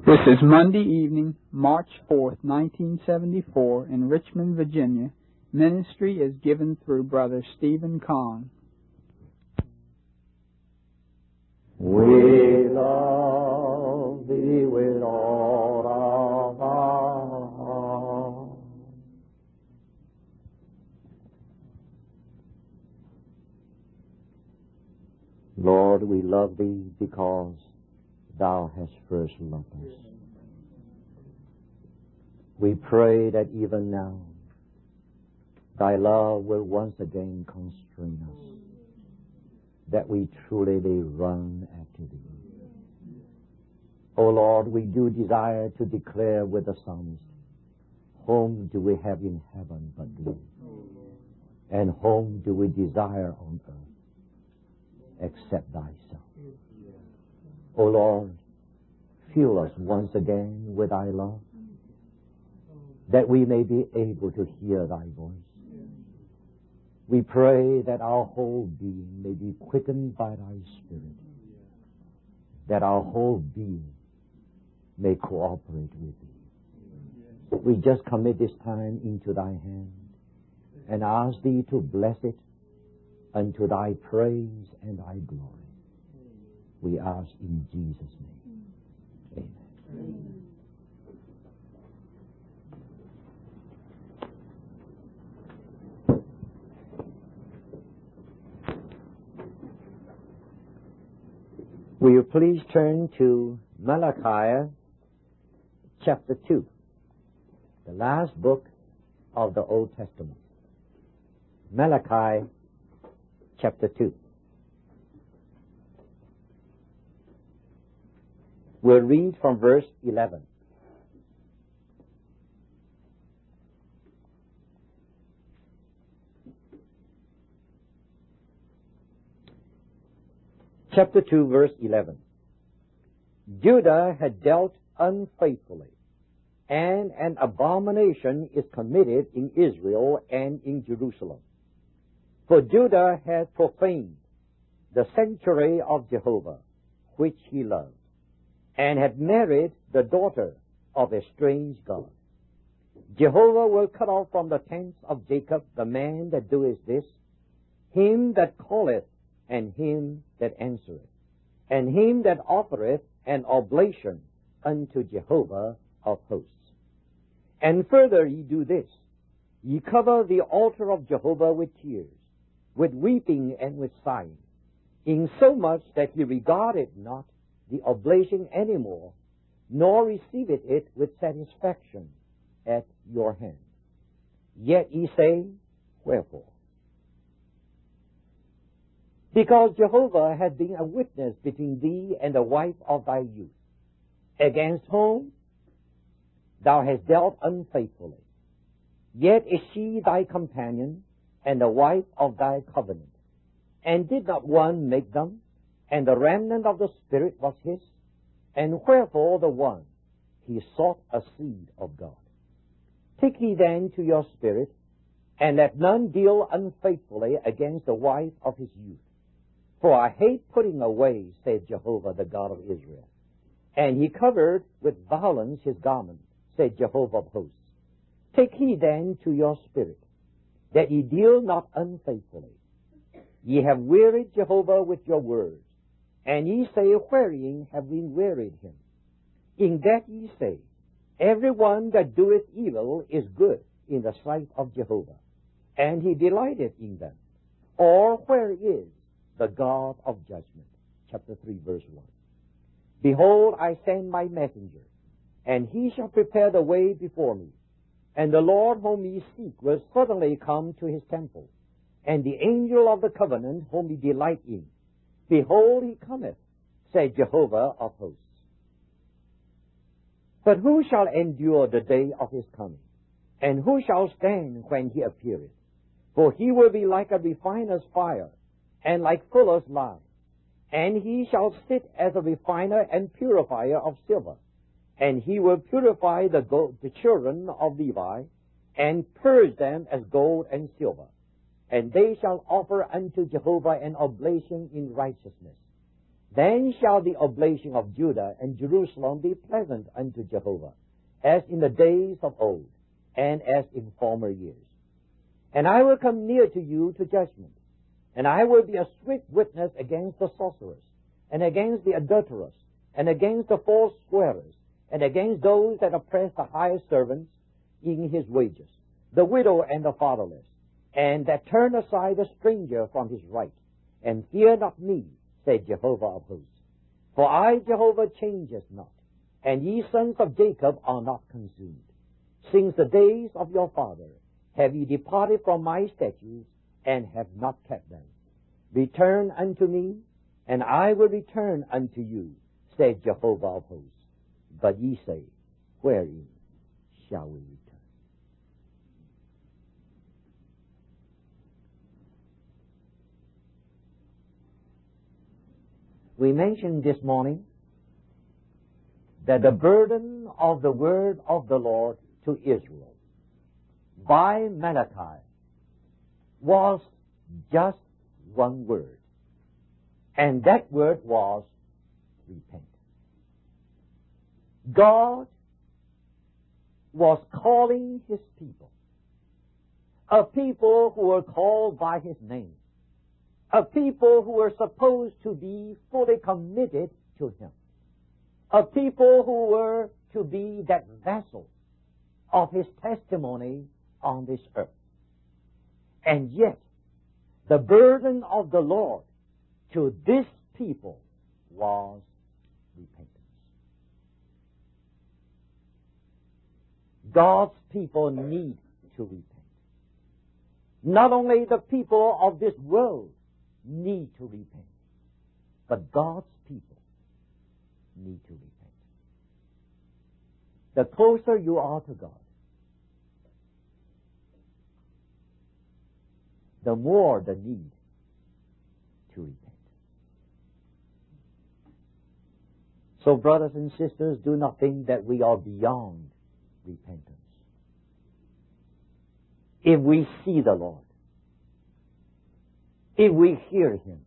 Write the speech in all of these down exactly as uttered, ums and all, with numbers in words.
This is Monday evening, March fourth, nineteen seventy-four, in Richmond, Virginia. Ministry is given through Brother Stephen Kahn. We love thee with all our heart. Lord, we love thee because thou hast first loved us. We pray that even now thy love will once again constrain us, that we truly may run after thee. O Lord, we do desire to declare with the psalmist, whom do we have in heaven but thee? And whom do we desire on earth except thyself? O Lord, fill us once again with thy love, that we may be able to hear thy voice. We pray that our whole being may be quickened by thy Spirit, that our whole being may cooperate with thee. We just commit this time into thy hand and ask thee to bless it unto thy praise and thy glory. We ask in Jesus' name. Amen. Will you please turn to Malachi chapter two, the last book of the Old Testament. Malachi chapter two. We'll read from verse eleven. Chapter two, verse eleven. Judah had dealt unfaithfully, and an abomination is committed in Israel and in Jerusalem. For Judah had profaned the sanctuary of Jehovah, which he loved, and had married the daughter of a strange god. Jehovah will cut off from the tents of Jacob the man that doeth this, him that calleth, and him that answereth, and him that offereth an oblation unto Jehovah of hosts. And further ye do this, ye cover the altar of Jehovah with tears, with weeping and with sighing, insomuch that ye regarded not the oblation any more, nor received it with satisfaction at your hand. Yet ye say, wherefore? Because Jehovah had been a witness between thee and the wife of thy youth, against whom thou hast dealt unfaithfully. Yet is she thy companion, and the wife of thy covenant. And did not one make them? And the remnant of the Spirit was his? And wherefore the one? He sought a seed of God. Take ye then to your spirit, and let none deal unfaithfully against the wife of his youth. For I hate putting away, said Jehovah, the God of Israel. And he covered with violence his garment, said Jehovah of hosts. Take heed then to your spirit, that ye deal not unfaithfully. Ye have wearied Jehovah with your words, and ye say, wherein have we wearied him? In that ye say, every one that doeth evil is good in the sight of Jehovah, and he delighteth in them. Or where is the God of judgment? Chapter three, verse one. Behold, I send my messenger, and he shall prepare the way before me. And the Lord whom ye seek will suddenly come to his temple, and the angel of the covenant whom ye delight in. Behold, he cometh, said Jehovah of hosts. But who shall endure the day of his coming? And who shall stand when he appeareth? For he will be like a refiner's fire, and like fuller's lye. And he shall sit as a refiner and purifier of silver. And he will purify the, gold, the children of Levi, and purge them as gold and silver. And they shall offer unto Jehovah an oblation in righteousness. Then shall the oblation of Judah and Jerusalem be pleasant unto Jehovah, as in the days of old, and as in former years. And I will come near to you to judgment, and I will be a swift witness against the sorcerers, and against the adulterers, and against the false swearers, and against those that oppress the highest servants in his wages, the widow and the fatherless, and that turn aside the stranger from his right, and fear not me, said Jehovah of hosts. For I, Jehovah, changeth not, and ye sons of Jacob are not consumed. Since the days of your father have ye departed from my statutes, and have not kept them. Return unto me, and I will return unto you, said Jehovah of hosts. But ye say, wherein shall we return? We mentioned this morning that the burden of the word of the Lord to Israel by Malachi was just one word, and that word was repent. God was calling his people, a people who were called by his name, a people who were supposed to be fully committed to him, a people who were to be that vessel of his testimony on this earth. And yet, the burden of the Lord to this people was repentance. God's people need to repent. Not only the people of this world need to repent, but God's people need to repent. The closer you are to God, the more the need to repent. So, brothers and sisters, do not think that we are beyond repentance. If we see the Lord, if we hear him,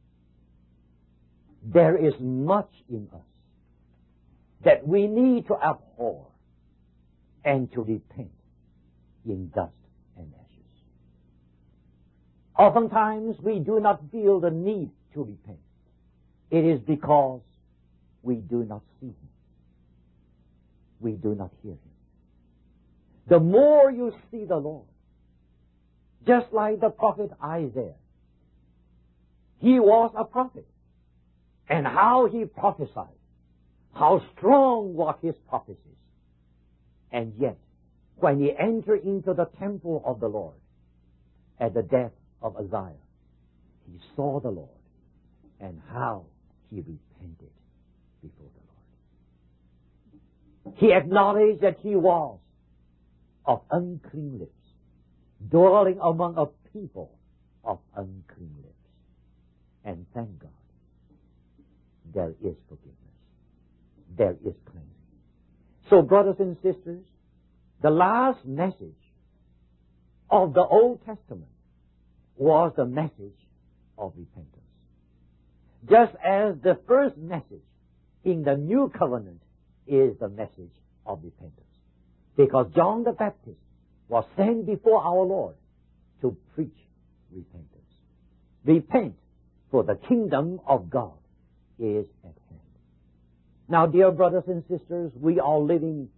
there is much in us that we need to abhor and to repent in dust and ashes. Oftentimes we do not feel the need to repent. It is because we do not see him. We do not hear him. The more you see the Lord, just like the prophet Isaiah, he was a prophet. And how he prophesied, how strong were his prophecies. And yet, when he entered into the temple of the Lord at the death of Uzziah, he saw the Lord and how he repented before the Lord. He acknowledged that he was of unclean lips, dwelling among a people of unclean lips. And thank God, there is forgiveness. There is cleansing. So, brothers and sisters, the last message of the Old Testament was the message of repentance. Just as the first message in the New Covenant is the message of repentance. Because John the Baptist was sent before our Lord to preach repentance. Repent, for the kingdom of God is at hand. Now, dear brothers and sisters, we are living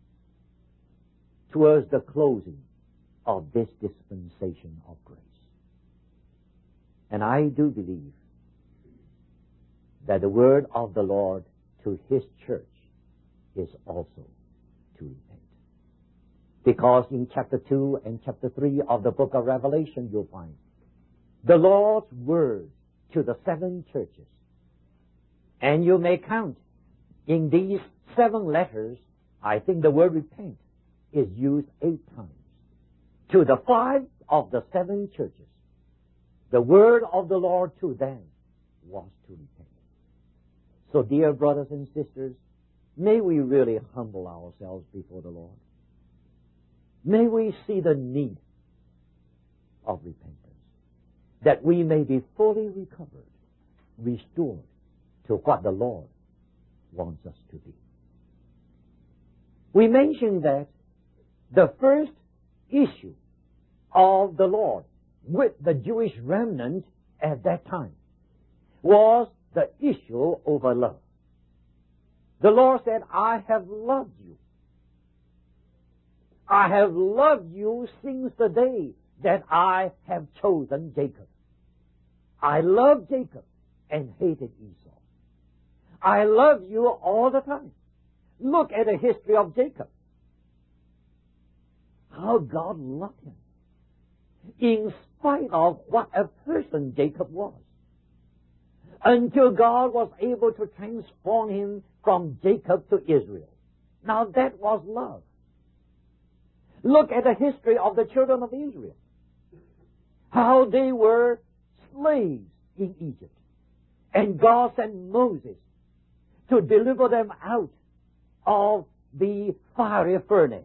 towards the closing of this dispensation of grace. And I do believe that the word of the Lord to his church is also to repent. Because in chapter two and chapter three of the book of Revelation, you'll find the Lord's word to the seven churches. And you may count in these seven letters, I think the word repent is used eight times. To the five of the seven churches, the word of the Lord to them was to repent. So, dear brothers and sisters, may we really humble ourselves before the Lord. May we see the need of repentance, that we may be fully recovered, restored to what the Lord wants us to be. We mentioned that the first issue of the Lord with the Jewish remnant at that time was the issue over love. The Lord said, I have loved you. I have loved you since the day that I have chosen Jacob. I loved Jacob and hated Esau. I love you all the time. Look at the history of Jacob. How God loved him, in spite of what a person Jacob was, until God was able to transform him from Jacob to Israel. Now that was love. Look at the history of the children of Israel, how they were slaves in Egypt, and God sent Moses to deliver them out of the fiery furnace.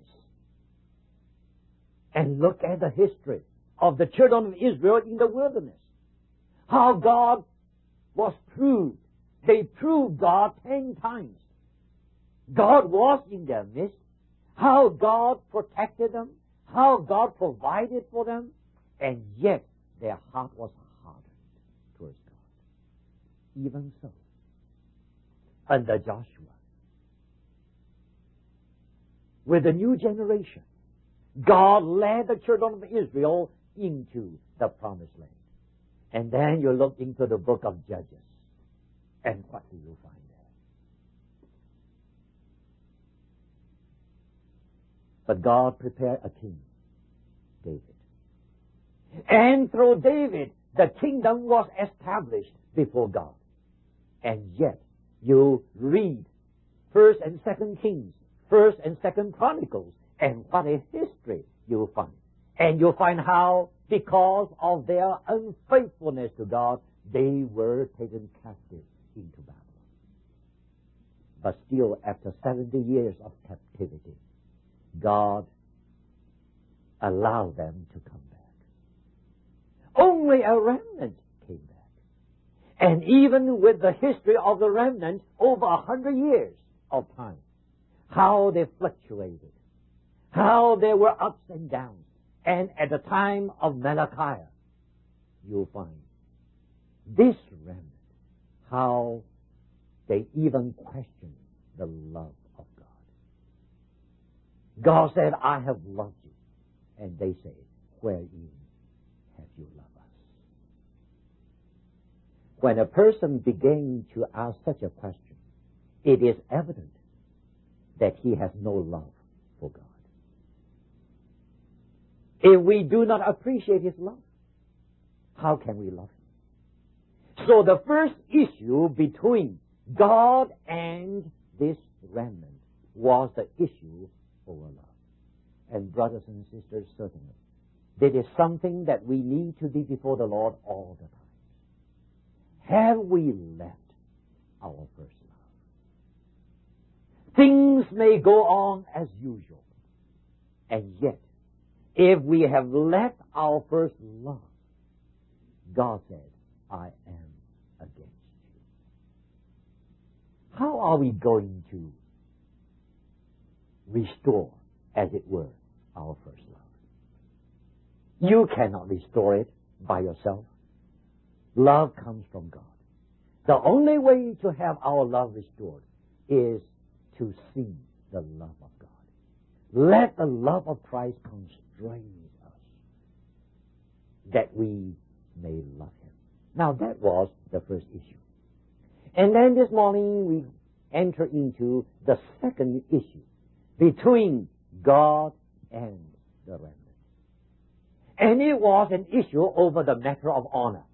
And look at the history of the children of Israel in the wilderness, how God was proved. They proved God ten times. God was in their midst, how God protected them, how God provided for them, and yet their heart was hardened towards God. Even so, under Joshua, with the new generation, God led the children of Israel into the promised land. And then you look into the book of Judges, and what do you find there? But God prepared a king, David. And through David, the kingdom was established before God. And yet, you read First and Second Kings, First and Second Chronicles, and what a history you find. And you find how, because of their unfaithfulness to God, they were taken captive into Babylon. But still, after seventy years of captivity, God allowed them to come back. Only a remnant came back. And even with the history of the remnant over a hundred years of time, how they fluctuated, how there were ups and downs. And at the time of Malachi, you'll find this remnant, how they even questioned the love of God. God said, I have loved you. And they say, wherein have you loved us? When a person begins to ask such a question, it is evident that he has no love for God. If we do not appreciate His love, how can we love Him? So the first issue between God and this remnant was the issue over love. And brothers and sisters, certainly, it is something that we need to be before the Lord all the time. Have we left our first love? Things may go on as usual, and yet, if we have left our first love, God said, I am against you. How are we going to restore, as it were, our first love? You cannot restore it by yourself. Love comes from God. The only way to have our love restored is to see the love of God. Let the love of Christ constrain us, that we may love Him. Now that was the first issue. And then this morning we enter into the second issue between God and the remnant. And it was an issue over the matter of honor.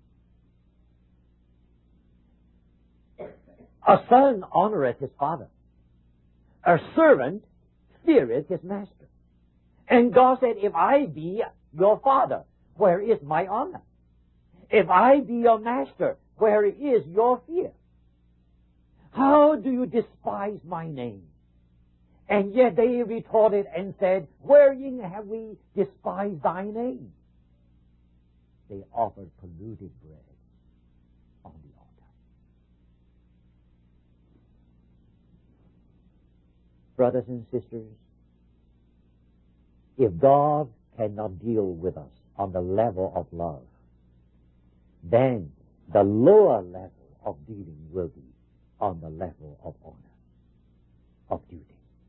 A son honoreth his father. A servant feareth his master. And God said, if I be your father, where is my honor? If I be your master, where is your fear? How do you despise my name? And yet they retorted and said, wherein have we despised thy name? They offered polluted bread on the altar. Brothers and sisters, if God cannot deal with us on the level of love, then the lower level of dealing will be on the level of honor, of duty.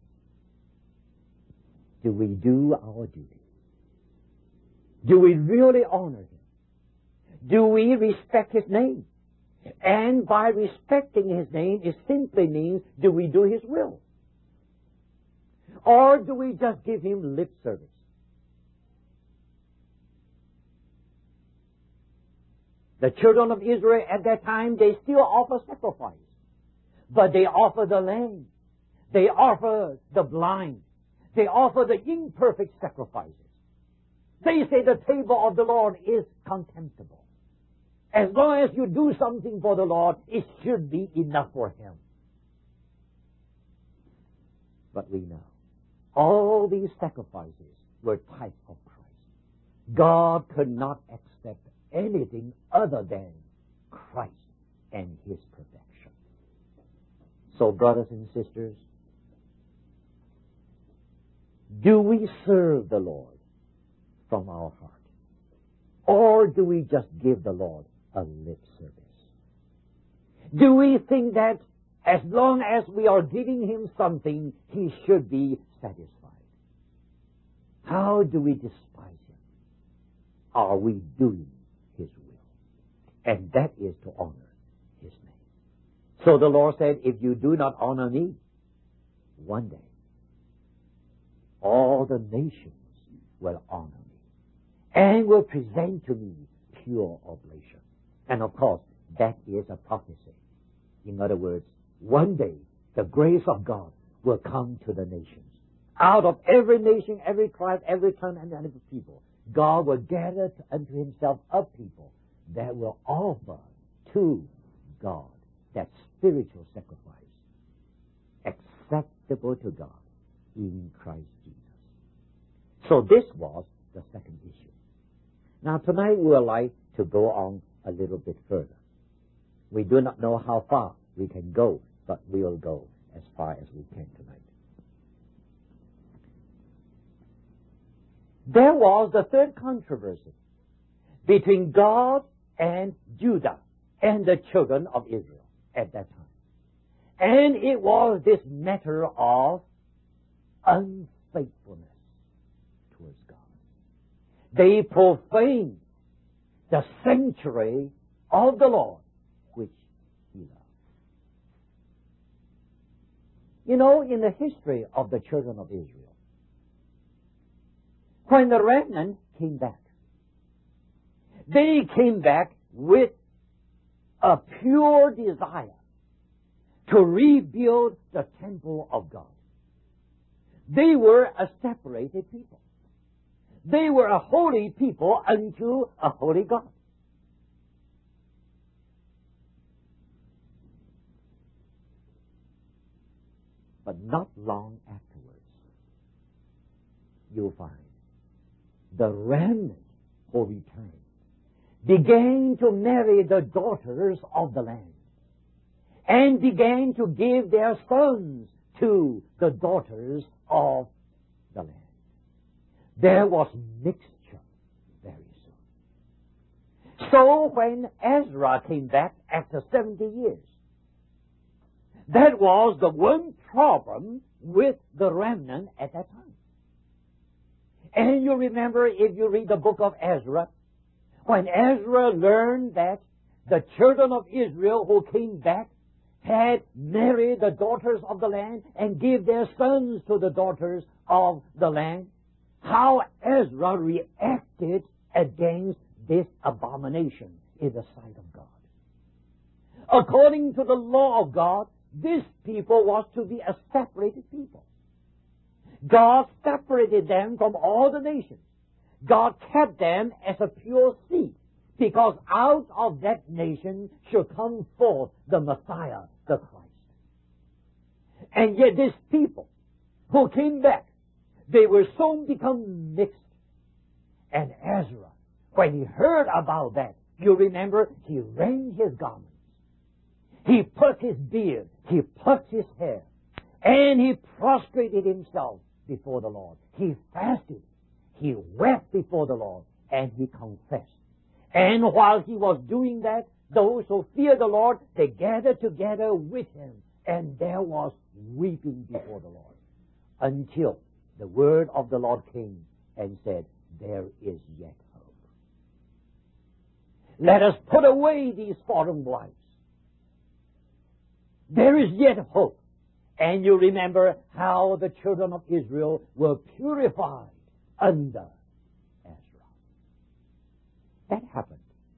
Do we do our duty? Do we really honor Him? Do we respect His name? And by respecting His name, it simply means, do we do His will? Or do we just give Him lip service? The children of Israel at that time, they still offer sacrifice. But they offer the lamb. They offer the blind. They offer the imperfect sacrifices. They say the table of the Lord is contemptible. As long as you do something for the Lord, it should be enough for Him. But we know all these sacrifices were types of Christ. God could not accept anything other than Christ and His perfection. So, brothers and sisters, do we serve the Lord from our heart? Or do we just give the Lord a lip service? Do we think that as long as we are giving Him something, He should be satisfied? How do we despise Him? Are we doing His will? And that is to honor His name. So the Lord said, if you do not honor me, one day all the nations will honor me and will present to me pure oblation. And of course, that is a prophecy. In other words, one day the grace of God will come to the nations. Out of every nation, every tribe, every tongue, and every people, God will gather unto Himself a people that will offer to God that spiritual sacrifice acceptable to God in Christ Jesus. So this was the second issue. Now tonight we would like to go on a little bit further. We do not know how far we can go, but we will go as far as we can tonight. There was the third controversy between God and Judah and the children of Israel at that time. And it was this matter of unfaithfulness towards God. They profaned the sanctuary of the Lord, which He loved. You know, in the history of the children of Israel, when the remnant came back, they came back with a pure desire to rebuild the temple of God. They were a separated people. They were a holy people unto a holy God. But not long afterwards, you'll find the remnant who returned began to marry the daughters of the land and began to give their sons to the daughters of the land. There was mixture very soon. So when Ezra came back after seventy years, that was the one problem with the remnant at that time. And you remember, if you read the book of Ezra, when Ezra learned that the children of Israel who came back had married the daughters of the land and gave their sons to the daughters of the land, how Ezra reacted against this abomination in the sight of God. According to the law of God, this people was to be a separated people. God separated them from all the nations. God kept them as a pure seed, because out of that nation should come forth the Messiah, the Christ. And yet these people who came back, they were soon become mixed. And Ezra, when he heard about that, you remember, he rent his garments. He plucked his beard. He plucked his hair. And he prostrated himself before the Lord. He fasted. He wept before the Lord. And he confessed. And while he was doing that, those who feared the Lord, they gathered together with him. And there was weeping before the Lord. Until the word of the Lord came and said, there is yet hope. Let us put away these foreign wives. There is yet hope. And you remember how the children of Israel were purified under Ezra. That happened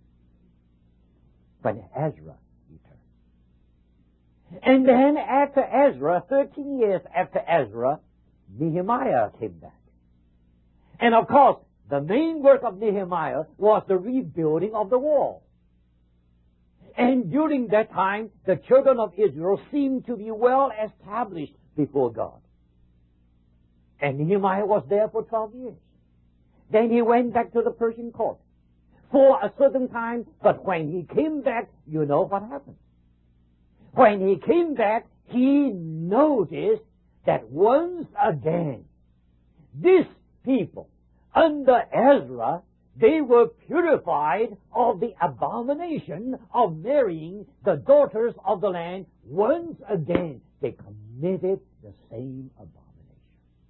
when Ezra returned. And then after Ezra, thirteen years after Ezra, Nehemiah came back. And of course, the main work of Nehemiah was the rebuilding of the wall. And during that time, the children of Israel seemed to be well established before God. And Nehemiah was there for twelve years. Then he went back to the Persian court for a certain time, but when he came back, you know what happened. When he came back, he noticed that once again, this people, under Ezra, they were purified of the abomination of marrying the daughters of the land. Once again, they committed the same abomination.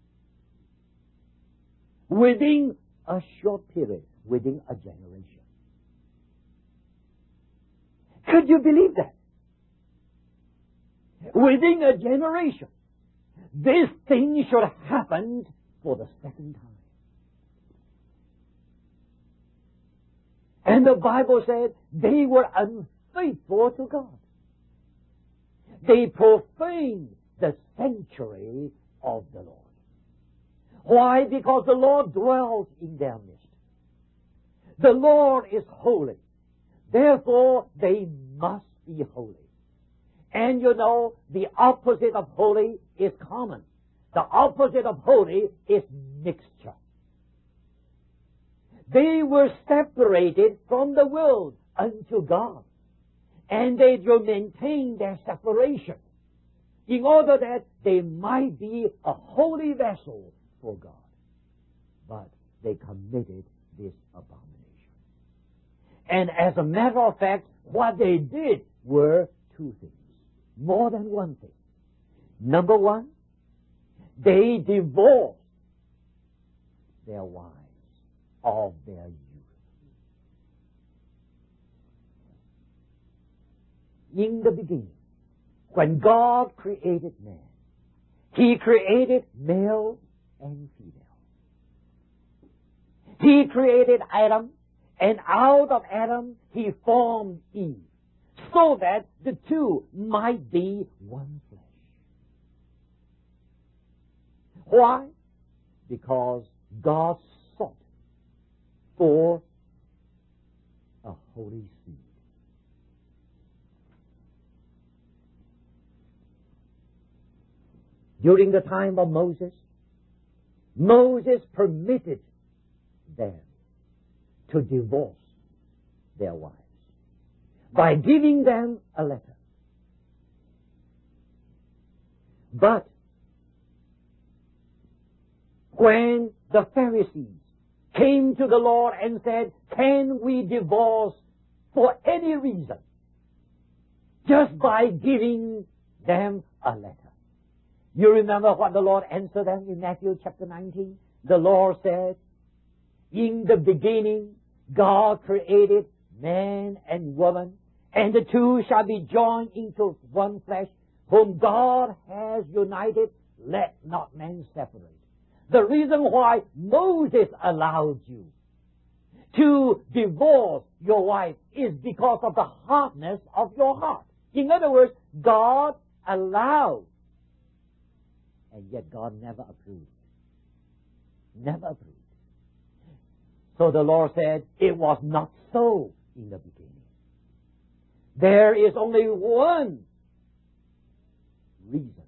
Within a short period, within a generation. Could you believe that? Within a generation, this thing should have happened for the second time. And the Bible said they were unfaithful to God. They profaned the sanctuary of the Lord. Why? Because the Lord dwells in their midst. The Lord is holy. Therefore, they must be holy. And you know, the opposite of holy is common. The opposite of holy is mixture. They were separated from the world unto God. And they do maintain their separation in order that they might be a holy vessel for God. But they committed this abomination. And as a matter of fact, what they did were two things. More than one thing. Number one, they divorced their wives of their youth. In the beginning, when God created man, He created male and female. He created Adam, and out of Adam He formed Eve, so that the two might be one flesh. Why? Because God sought for a holy seed. During the time of Moses, Moses permitted them to divorce their wives by giving them a letter. But when the Pharisees came to the Lord and said, can we divorce for any reason? Just by giving them a letter. You remember what the Lord answered them in Matthew chapter nineteen? The Lord said, in the beginning, God created man and woman, and the two shall be joined into one flesh, whom God has united, let not man separate. The reason why Moses allowed you to divorce your wife is because of the hardness of your heart. In other words, God allowed, and yet God never approved. Never approved. So the Lord said, it was not so in the beginning. There is only one reason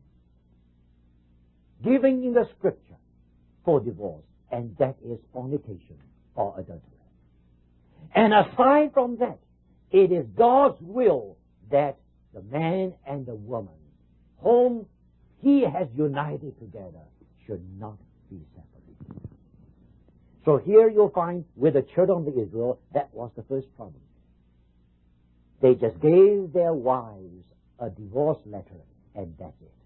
given in the Scripture for divorce, and that is fornication or adultery. And aside from that, it is God's will that the man and the woman, whom He has united together should not be separated. So here you'll find with the children of Israel, that was the first problem. They just gave their wives a divorce letter, and that's it.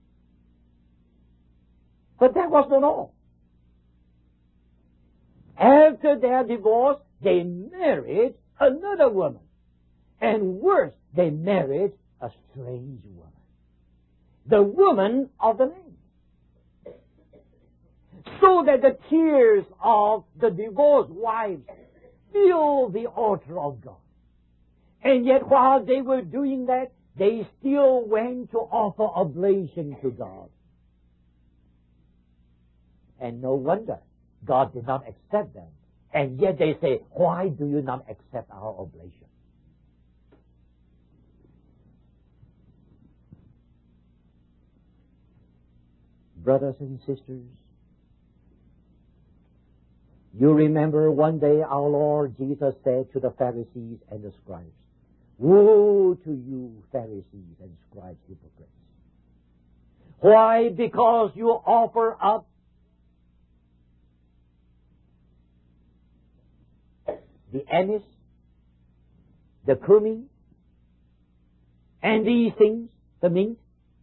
But that was not all. After their divorce, they married another woman. And worse, they married a strange woman. The woman of the land. So that the tears of the divorced wives filled the altar of God. And yet while they were doing that, they still went to offer oblation to God. And no wonder God did not accept them. And yet they say, why do you not accept our oblation? Brothers and sisters, you remember one day our Lord Jesus said to the Pharisees and the scribes, woe to you, Pharisees and scribes, hypocrites. Why? Because you offer up the anise, the cumin, and these things, the mint,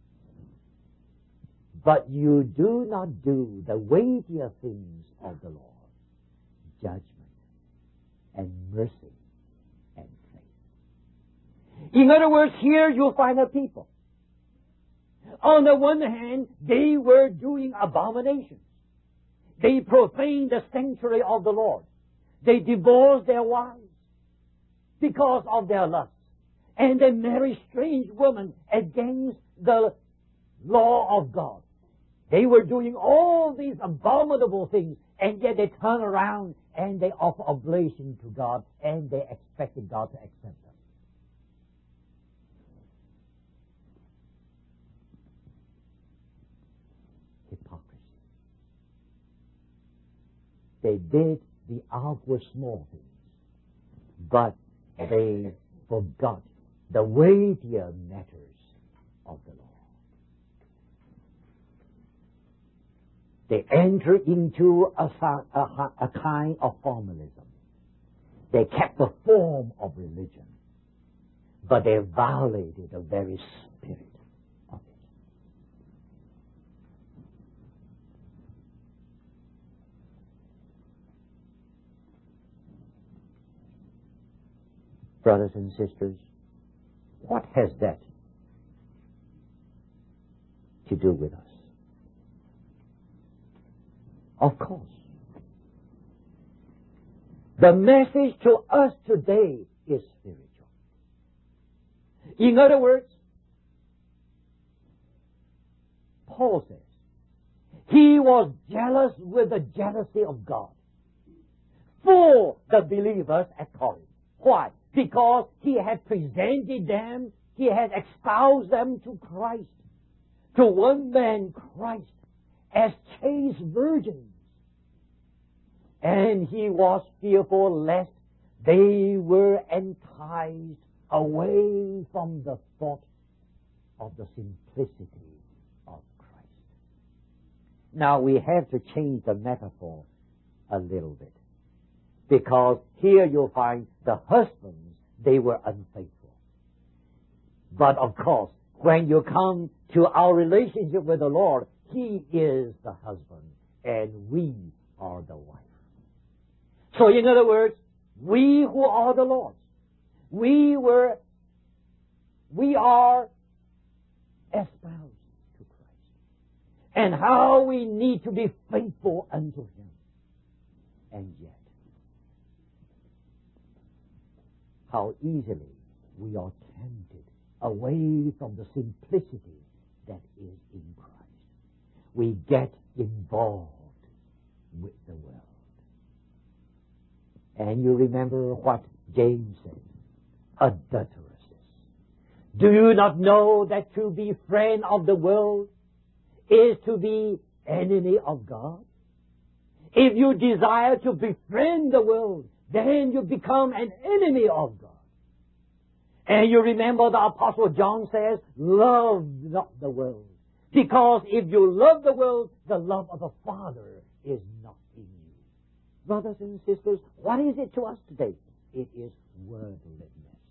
but you do not do the weightier things of the Lord, judgment and mercy and faith. In other words, here you'll find a people. On the one hand, they were doing abominations. They profaned the sanctuary of the Lord. They divorced their wives because of their lust. And they married strange women against the law of God. They were doing all these abominable things, and yet they turn around and they offer oblation to God, and they expected God to accept them. Hypocrisy. They did the outward small things, but they forgot the weightier matters of the Lord. They enter into a, a, a kind of formalism. They kept the form of religion, but they violated the very spirit of it. Brothers and sisters, what has that to do with us? Of course. The message to us today is spiritual. In other words, Paul says, he was jealous with the jealousy of God for the believers at Corinth. Why? Because he had presented them, he had espoused them to Christ, to one man, Christ, as chaste virgins. And he was fearful lest they were enticed away from the thought of the simplicity of Christ. Now we have to change the metaphor a little bit, because here you'll find the husbands, they were unfaithful. But of course, when you come to our relationship with the Lord, He is the husband, and we are the wife. So in other words, we who are the Lord's, we were, we are espoused to Christ. And how we need to be faithful unto Him. And yet, how easily we are tempted away from the simplicity that is in Christ. We get involved with the world. And you remember what James said, adulteresses. Do you not know that to be friend of the world is to be enemy of God? If you desire to befriend the world, then you become an enemy of God. And you remember the Apostle John says, love not the world, Because if you love the world, the love of the Father is not in you. Brothers and sisters, what is it to us today? It is worldliness.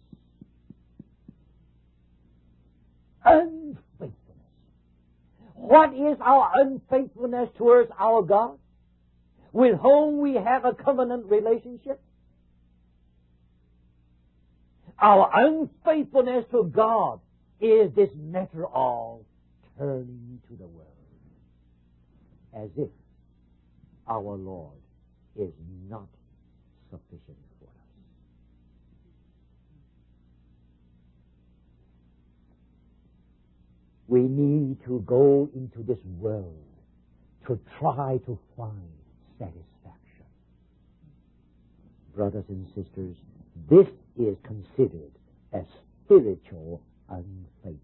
Unfaithfulness. What is our unfaithfulness towards our God, with whom we have a covenant relationship? Our unfaithfulness to God is this matter of turning to the world, as if our Lord is not sufficient for us. We need to go into this world to try to find satisfaction. Brothers and sisters, this is considered as spiritual unfaithfulness.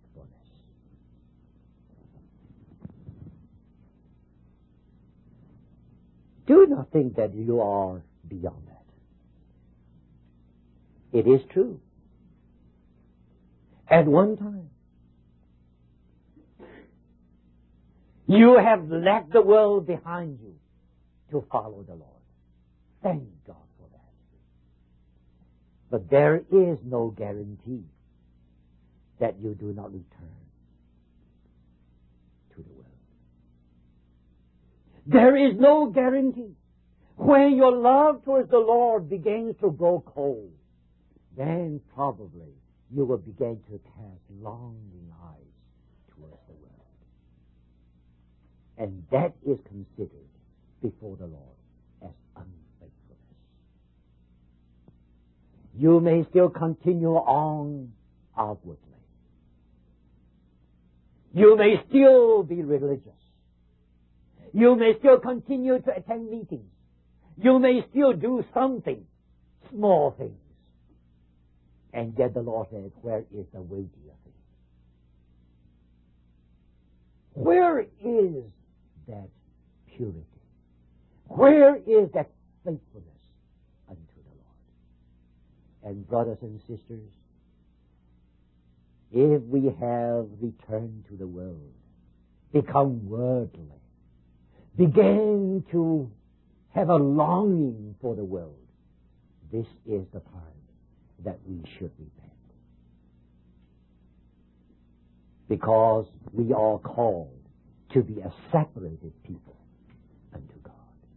Do not think that you are beyond that. It is true. At one time, you have left the world behind you to follow the Lord. Thank God for that. But there is no guarantee that you do not return to the world. There is no guarantee. When your love towards the Lord begins to grow cold, then probably you will begin to cast longing eyes towards the world. And that is considered before the Lord as unfaithfulness. You may still continue on outwardly. You may still be religious. You may still continue to attend meetings. You may still do something, small things. And yet the Lord says, where is the weightier thing? Where is that purity? Where is that faithfulness unto the Lord? And brothers and sisters, if we have returned to the world, become worldly, began to have a longing for the world, this is the time that we should repent. Because we are called to be a separated people unto God.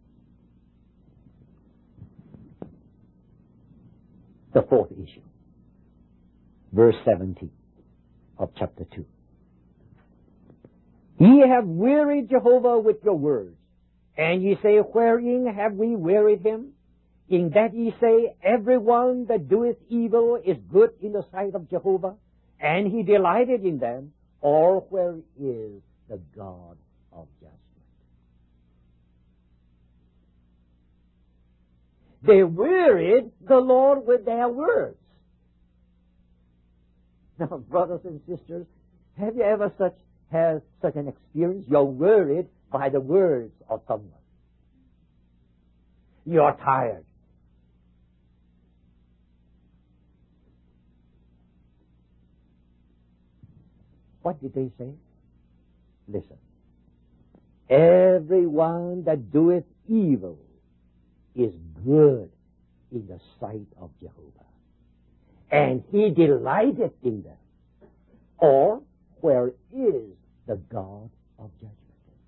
The fourth issue, verse seventeen of chapter two. Ye have wearied Jehovah with your words, and ye say, wherein have we wearied him? In that ye say, everyone that doeth evil is good in the sight of Jehovah, and he delighted in them, or where is the God of judgment? They wearied the Lord with their words. Now, brothers and sisters, have you ever such had such an experience? You're worried by the words of someone. You're tired. What did they say? Listen. Everyone that doeth evil is good in the sight of Jehovah, and he delighteth in them. Or, where is the God of judgment?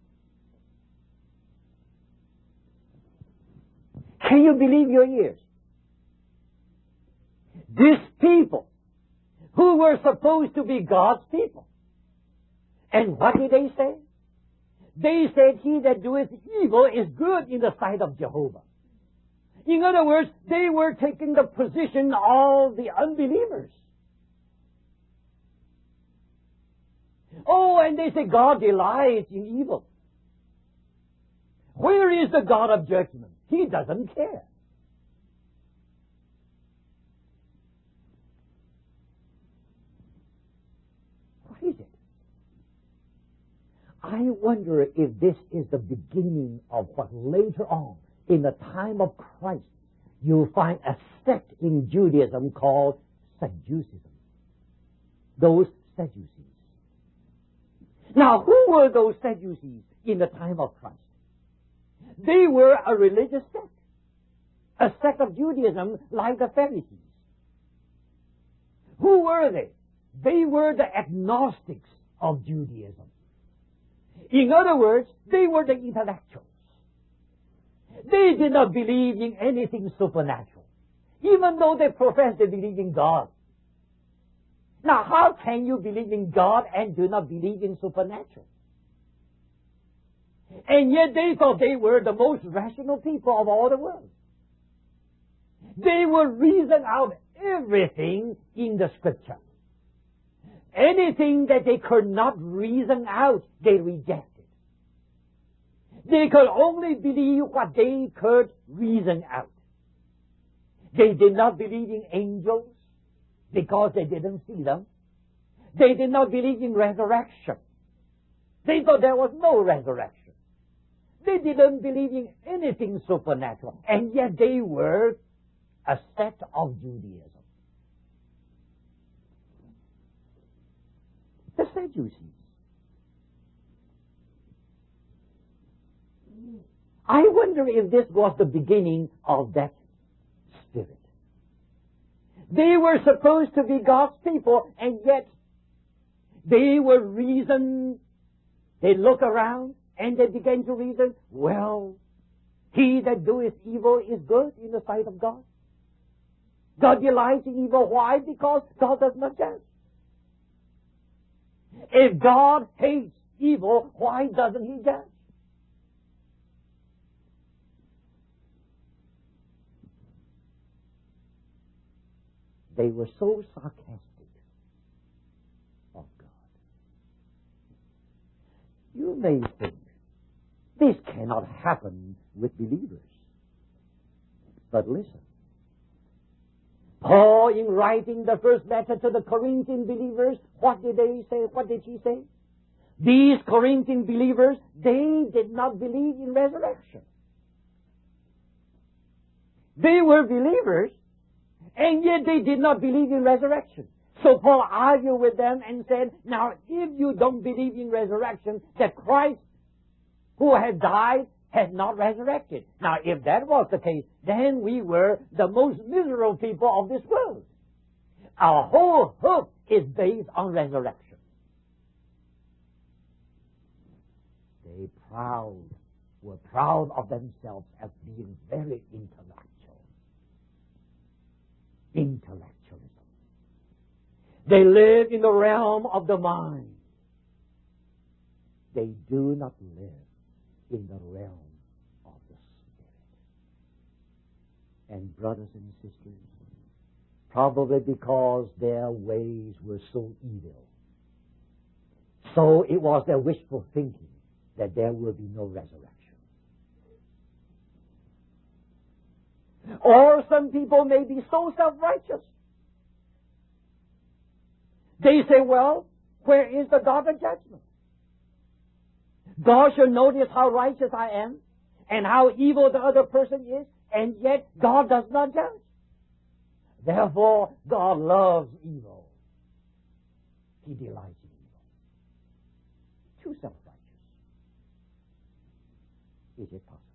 Can you believe your ears? These people who were supposed to be God's people. And what did they say? They said, he that doeth evil is good in the sight of Jehovah. In other words, they were taking the position of the unbelievers. Oh, and they say God delights in evil. Where is the God of judgment? He doesn't care. What is it? I wonder if this is the beginning of what later on, in the time of Christ, you'll find a sect in Judaism called Sadducism. Those Sadducees. Now, who were those Sadducees in the time of Christ? They were a religious sect, a sect of Judaism like the Pharisees. Who were they? They were the agnostics of Judaism. In other words, they were the intellectuals. They did not believe in anything supernatural, even though they professed they believe in God. Now, how can you believe in God and do not believe in supernatural? And yet they thought they were the most rational people of all the world. They would reason out everything in the Scripture. Anything that they could not reason out, they rejected. They could only believe what they could reason out. They did not believe in angels because they didn't see them. They did not believe in resurrection. They thought there was no resurrection. They didn't believe in anything supernatural. And yet they were a sect of Judaism. The Sadducees. I wonder if this was the beginning of that spirit. They were supposed to be God's people, and yet they were reason. They look around and they began to reason, well, he that doeth evil is good in the sight of God. God delights in evil. Why? Because God does not judge. If God hates evil, why doesn't he judge? They were so sarcastic of God. You may think, this cannot happen with believers. But listen. Paul, in writing the first letter to the Corinthian believers, what did they say? What did he say? These Corinthian believers, they did not believe in resurrection. They were believers, and yet they did not believe in resurrection. So Paul argued with them and said, now, if you don't believe in resurrection, that Christ, who had died, had not resurrected. Now, if that was the case, then we were the most miserable people of this world. Our whole hope is based on resurrection. They proud, were proud of themselves as being very intellectual. Intellectualism. They live in the realm of the mind. They do not live in the realm of the Spirit. And brothers and sisters, probably because their ways were so evil, so it was their wishful thinking that there will be no resurrection. Or some people may be so self-righteous. They say, well, where is the God of judgment? God should notice how righteous I am and how evil the other person is, and yet God does not judge. Therefore, God loves evil. He delights in evil. Too self-righteous. Is it possible?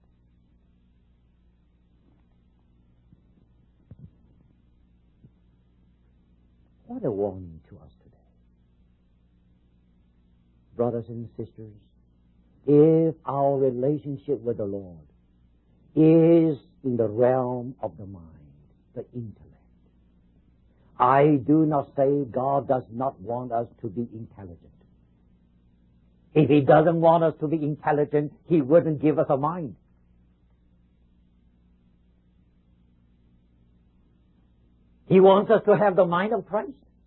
What a warning to us today. Brothers and sisters, if our relationship with the Lord is in the realm of the mind, the intellect, I do not say God does not want us to be intelligent. If He doesn't want us to be intelligent, He wouldn't give us a mind. He wants us to have the mind of Christ.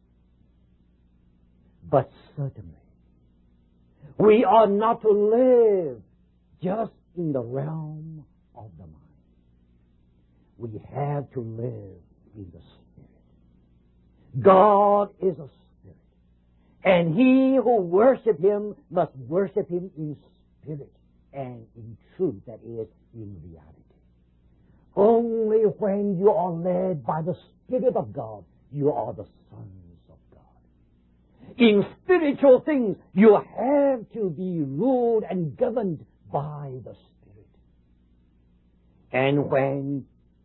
But certainly, we are not to live just in the realm of the mind. We have to live in the Spirit. God is a Spirit. And he who worships Him must worship Him in spirit and in truth, that is, in reality. Only when you are led by the Spirit of God, you are the sons of God. In spiritual things, you have to be ruled and governed by the Spirit. And when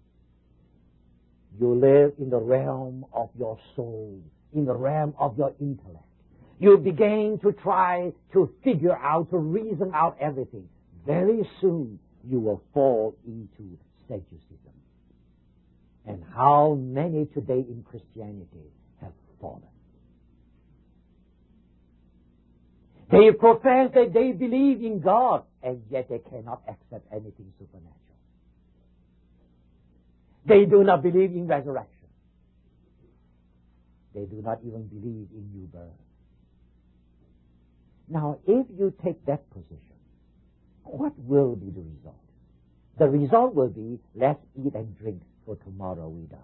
you live in the realm of your soul, in the realm of your intellect, you begin to try to figure out, to reason out everything. Very soon you will fall into Sadducism. And how many today in Christianity have fallen? They profess that they believe in God, and yet they cannot accept anything supernatural. They do not believe in resurrection. They do not even believe in new birth. Now, if you take that position, what will be the result? The result will be, let's eat and drink, for tomorrow we die.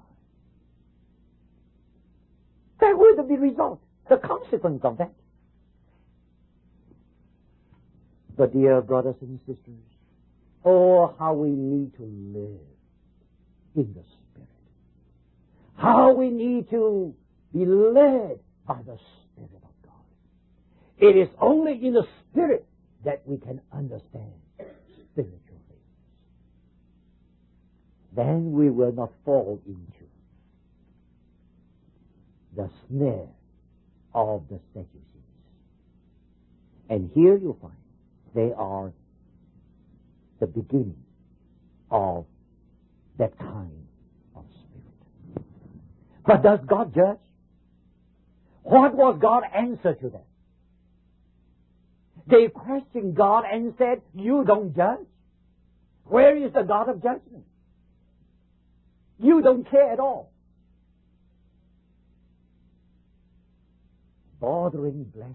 That will be the result, the consequence of that. But dear brothers and sisters, oh, how we need to live in the Spirit. How we need to be led by the Spirit of God. It is only in the Spirit that we can understand spiritual things. Then we will not fall into the snare of the Sadducees. And here you find they are the beginning of that kind of spirit. But does God judge? What was God's answer to them? They questioned God and said, you don't judge. Where is the God of judgment? You don't care at all. Bothering blasphemy.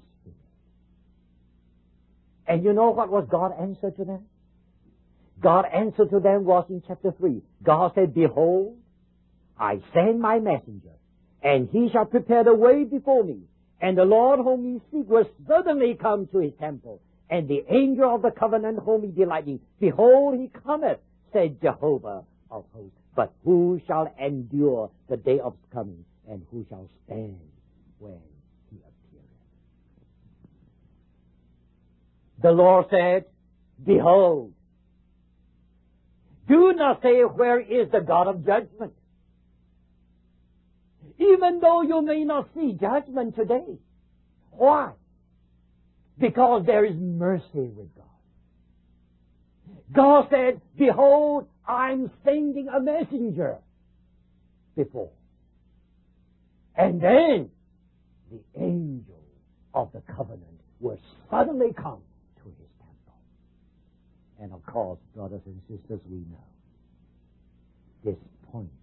And you know what was God's answer to them? God's answer to them was in chapter three. God said, behold, I send my messenger, and he shall prepare the way before me. And the Lord whom ye seek will suddenly come to his temple. And the angel of the covenant whom ye delight in, behold, he cometh, said Jehovah of hosts. But who shall endure the day of his coming, and who shall stand when he appeareth? The Lord said, behold. Do not say, where is the God of judgment? Even though you may not see judgment today. Why? Because there is mercy with God. God said, behold, I'm sending a messenger before. And then the angel of the covenant will suddenly come to his temple. And of course, brothers and sisters, we know this points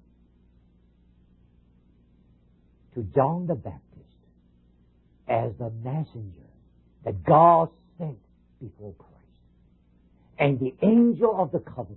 to John the Baptist as the messenger that God sent before Christ. And the angel of the covenant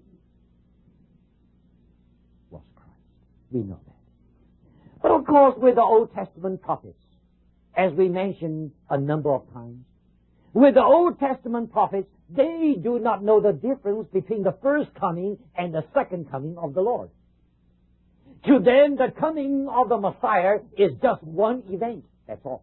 was Christ. We know that. But of course, with the Old Testament prophets, as we mentioned a number of times, with the Old Testament prophets, they do not know the difference between the first coming and the second coming of the Lord. To them, the coming of the Messiah is just one event. That's all.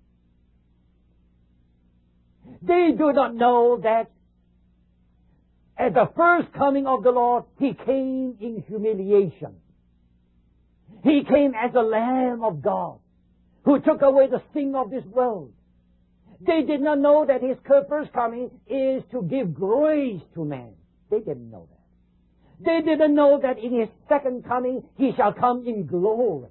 They do not know that at the first coming of the Lord, He came in humiliation. He came as the Lamb of God who took away the sin of this world. They did not know that His first coming is to give grace to man. They didn't know that. They didn't know that in His second coming, He shall come in glory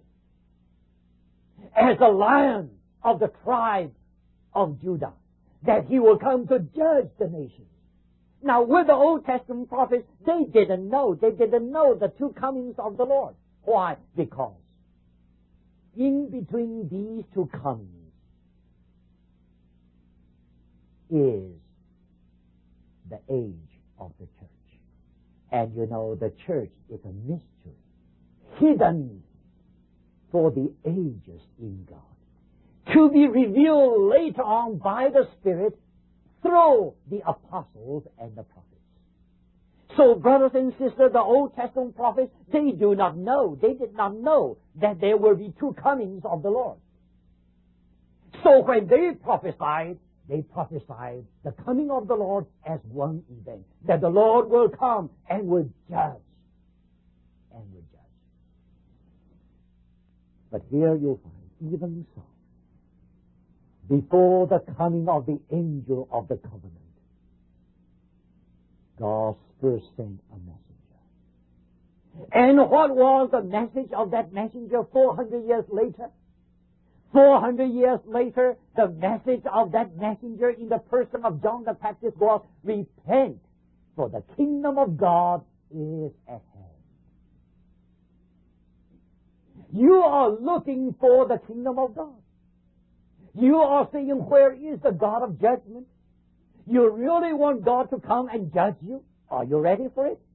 as the Lion of the tribe of Judah, that He will come to judge the nations. Now, with the Old Testament prophets, they didn't know. They didn't know the two comings of the Lord. Why? Because in between these two comings is the age of the church. And you know, the church is a mystery, hidden for the ages in God, to be revealed later on by the Spirit through the apostles and the prophets. So, brothers and sisters, the Old Testament prophets, they do not know, they did not know that there will be two comings of the Lord. So when they prophesied, they prophesied the coming of the Lord as one event, that the Lord will come and will judge. And will judge. But here you'll find, even so, before the coming of the angel of the covenant, God first sent a messenger. And what was the message of that messenger four hundred years later? four hundred years later, the message of that messenger in the person of John the Baptist was, repent, for the kingdom of God is at hand. You are looking for the kingdom of God. You are saying, where is the God of judgment? You really want God to come and judge you? Are you ready for it?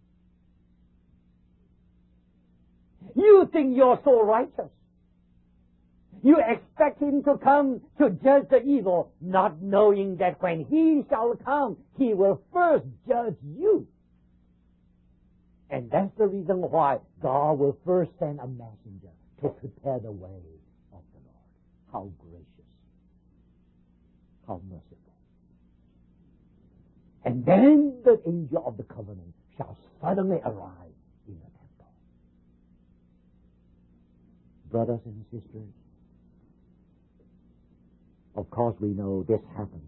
You think you're so righteous. You expect Him to come to judge the evil, not knowing that when He shall come, He will first judge you. And that's the reason why God will first send a messenger to prepare the way of the Lord. How gracious. How merciful. And then the angel of the covenant shall suddenly arrive in the temple. Brothers and sisters, of course we know this happened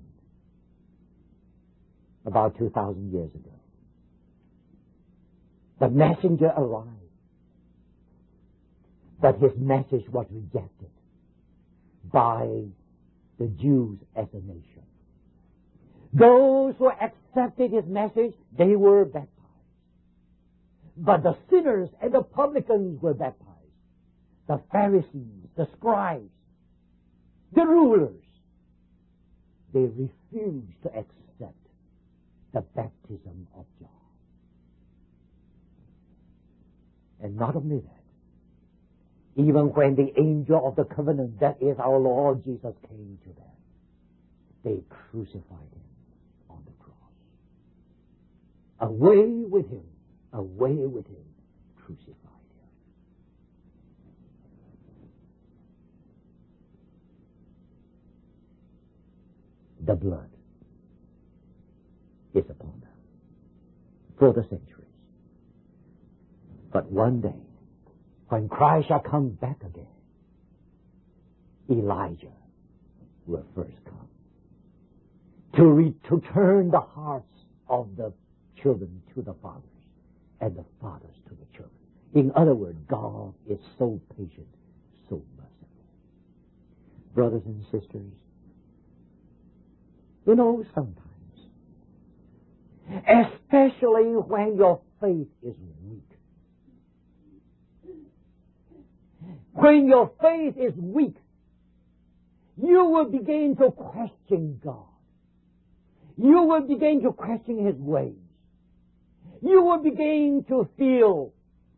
about two thousand years ago. The messenger arrived, but his message was rejected by the Jews as a nation. Those who accepted his message, they were baptized. But the sinners and the publicans were baptized. The Pharisees, the scribes, the rulers, they refused to accept the baptism of John. And not only that, even when the angel of the covenant, that is our Lord Jesus, came to them, they crucified him on the cross. Away with him, away with him, crucified him. The blood is upon them for the centuries. But one day, when Christ shall come back again, Elijah will first come to, re- to turn the hearts of the children to the fathers and the fathers to the children. In other words, God is so patient, so merciful. Brothers and sisters, you know, sometimes, especially when your faith is weak, when your faith is weak, you will begin to question God. You will begin to question His ways. You will begin to feel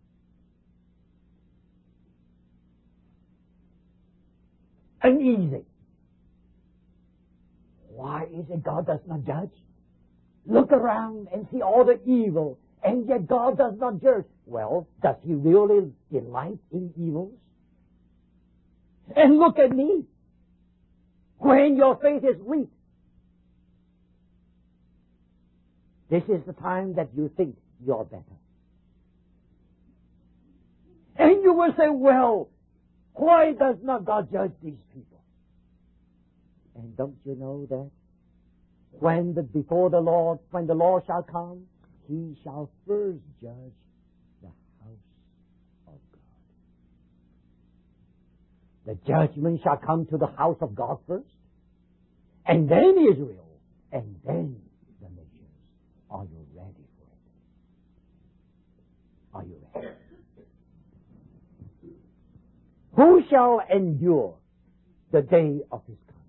uneasy. Why is it God does not judge? Look around and see all the evil, and yet God does not judge. Well, does He really delight in evils? And look at me. When your faith is weak, this is the time that you think you're better. And you will say, well, why does not God judge these people? And don't you know that when the, before the Lord, when the Lord shall come, He shall first judge the house of God. The judgment shall come to the house of God first, and then Israel, and then the nations. Are you ready for it? Are you ready? Who shall endure the day of His coming?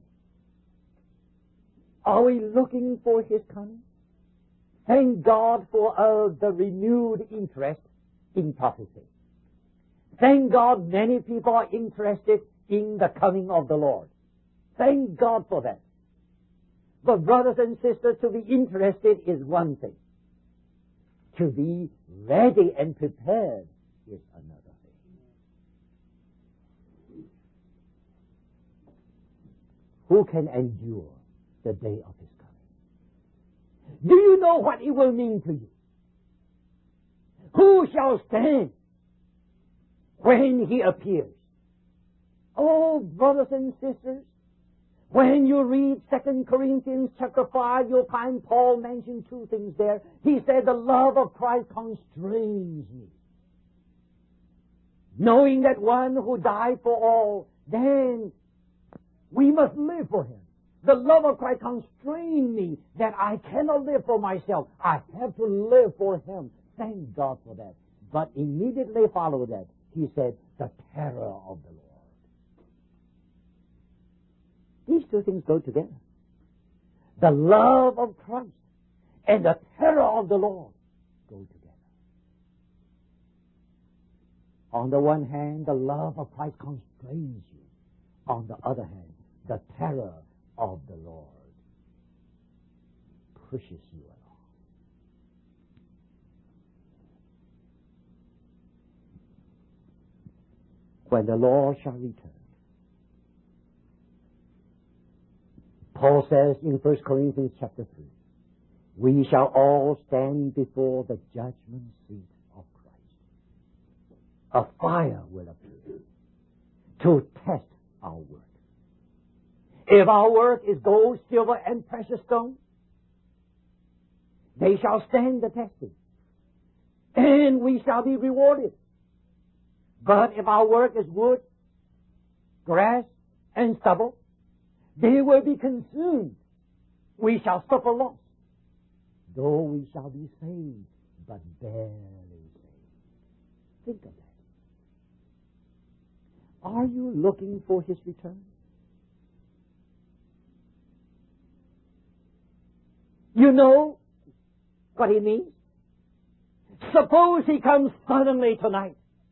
Are we looking for His coming? Thank God for uh, the renewed interest in prophecy. Thank God many people are interested in the coming of the Lord. Thank God for that. But brothers and sisters, to be interested is one thing. To be ready and prepared is another thing. who can endure the day of his coming? Do you know what it will mean to you? Who shall stand when he appears? Oh, brothers and sisters, when you read Second Corinthians chapter five, you'll find Paul mentioned two things there. He said, the love of Christ constrains me. Knowing that one who died for all, then we must live for him. The love of Christ constrains me that I cannot live for myself. I have to live for him. Thank God for that. But immediately follow that, he said, the terror of the Lord. These two things go together. The love of Christ and the terror of the Lord go together. On the one hand, the love of Christ constrains you. On the other hand, the terror of the Lord pushes you along. When the Lord shall return, Paul says in First Corinthians chapter three, we shall all stand before the judgment seat of Christ. A fire will appear to test our work. If our work is gold, silver, and precious stone, they shall stand the testing, and we shall be rewarded. But if our work is wood, grass, and stubble, they will be consumed. We shall suffer loss, though we shall be saved, but barely saved. Think of that. Are you looking for his return? You know what he means? Suppose he comes suddenly tonight.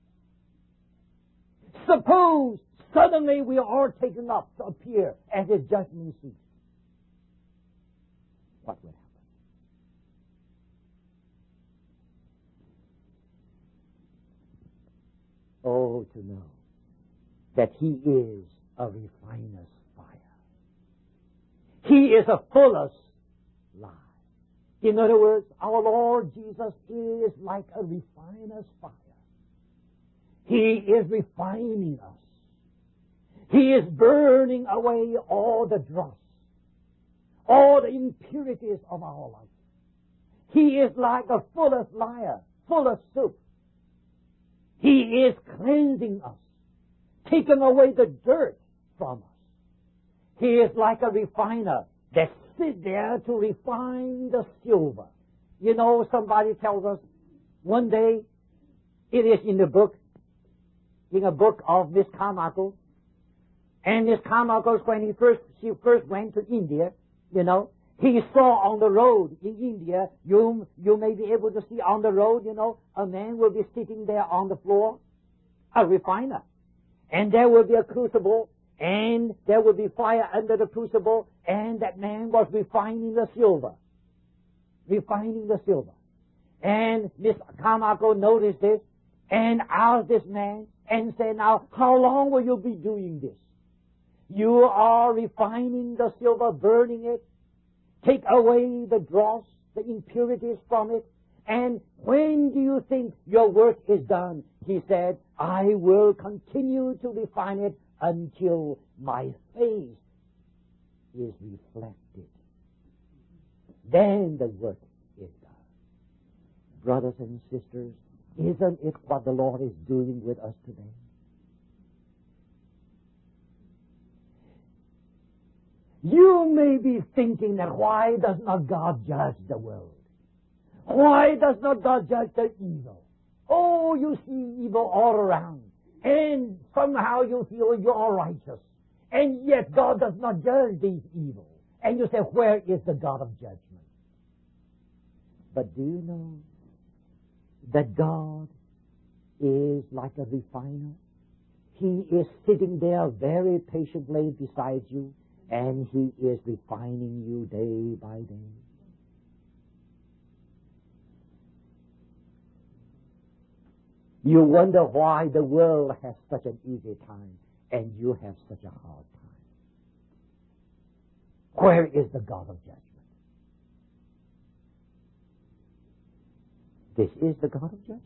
Suppose suddenly we are taken up to appear at his judgment seat. What would happen? Oh, to know that he is a refiner's fire. He is a fuller's lye. In other words, our Lord Jesus is like a refiner's fire. He is refining us. He is burning away all the dross, all the impurities of our life. He is like a fuller's lyre, full of soup. He is cleansing us, taking away the dirt from us. He is like a refiner that sits there to refine the silver. You know, somebody tells us one day, it is in the book, in a book of Miss Carmichael, and Miss Carmichael, when he first, she first went to India, you know, he saw on the road in India, you, you may be able to see on the road, you know, a man will be sitting there on the floor, a refiner. And there will be a crucible, and there will be fire under the crucible, and that man was refining the silver. Refining the silver. And Miss Carmichael noticed this, and asked this man, and said, now, how long will you be doing this? You are refining the silver, burning it, take away the dross, the impurities from it, and when do you think your work is done? He said, I will continue to refine it until my face is reflected. Then the work is done. Brothers and sisters, isn't it what the Lord is doing with us today? You may be thinking that why does not God judge the world? Why does not God judge the evil? Oh, you see evil all around, and somehow you feel you're righteous, and yet God does not judge these evils. And you say, where is the God of judgment? But do you know that God is like a refiner? He is sitting there very patiently beside you, and He is refining you day by day. You wonder why the world has such an easy time, and you have such a hard time. Where is the God of judgment? This is the God of judgment.